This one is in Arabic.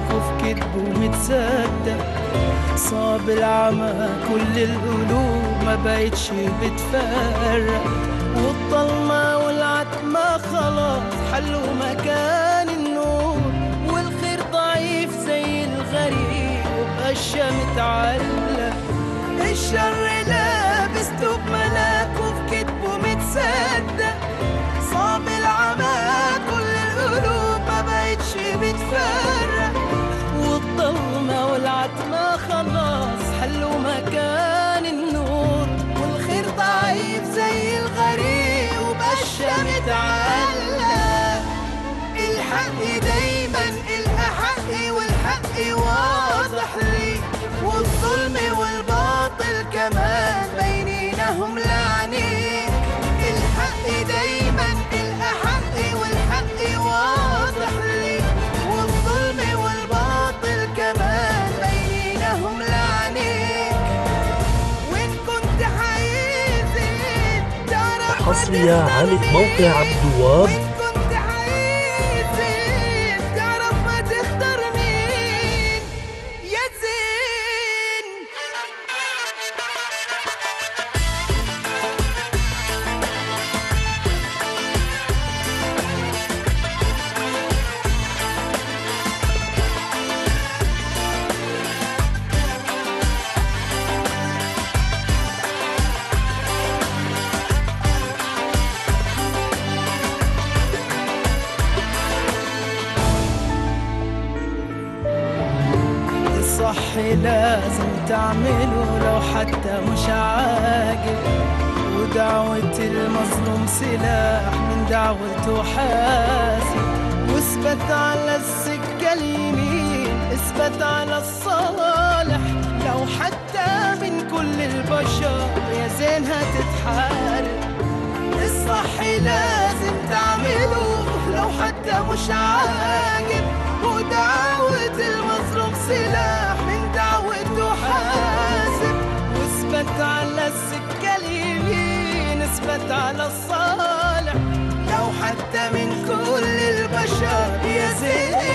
وفي كدبه متصدق. صاب العمى كل القلوب ما بقتش بتفرق، والضلمة والعتمة خلاص حلوا مكان النور، والخير ضعيف زي الغريب وبقشة متعلق. الشر لابس توب ملاك وفي كدبه متصدق. صاب العمى كل القلوب ما بقتش بتفرق، والضلمة والعتمة خلاص حلوا مكان النور، والخير ضعيف زي الغريب وبقشة متعلق. الحق دايما الأحق والحق واضح لي، والظلم والباطل كمان بينينهم لعنيك. الحق دايما الأحق والحق واضح لي، والظلم والباطل كمان بينينهم لعنيك. وإن كنت حيزيد تعرف حصرية على موقع عبد الوهاب. وإن كنت حيزيد تعرف ما تختار مين يا زين. الصح لازم تعمله لو حتى مش عاجب، ودعوة المظلوم سلاح من دعوته حاسب. واثبت على السكة اليمين، اثبت على الصالح، لو حتى من كل البشر يا زين هتتحارب. الصح لازم تعمله لو حتى مش عاجب، ودعوة المظلوم سلاح من دعوته حاسب. واثبت على السكة اليمين، اثبت على الصالح، لو حتى من كل البشر يا زين